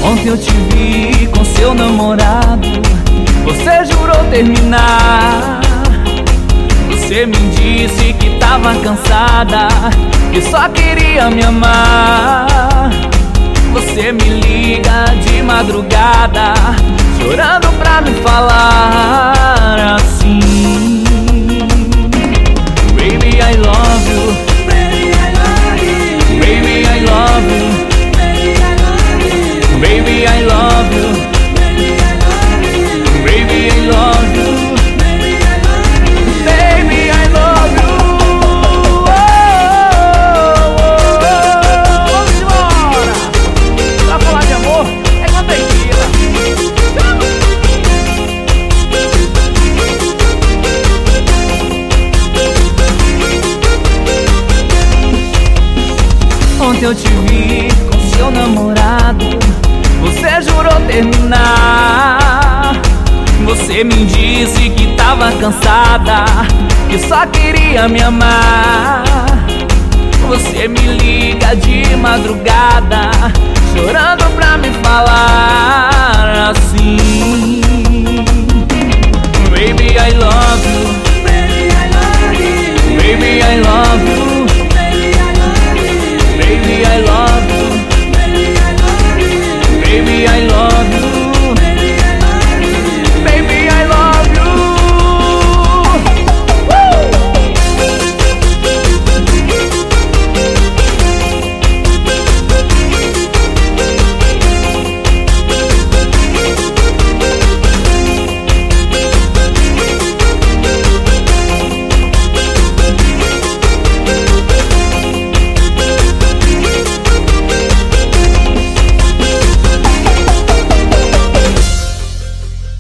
Ontem eu te vi com seu namorado. Você jurou terminar. Você me disse que tava cansada, que só queria me amar. Você me liga de madrugada, chorando pra me falar assim: Baby, I love you. Baby, I love you. Baby, I love you. Baby, I love you. Baby, I love you. Baby, I love you. Vamos embora. Pra falar de amor é com tequila. Ontem eu te vi com seu namorado. Você jurou terminar. Você me disse que tava cansada, que só queria me amar. Você me liga de madrugada, chorando pra me falar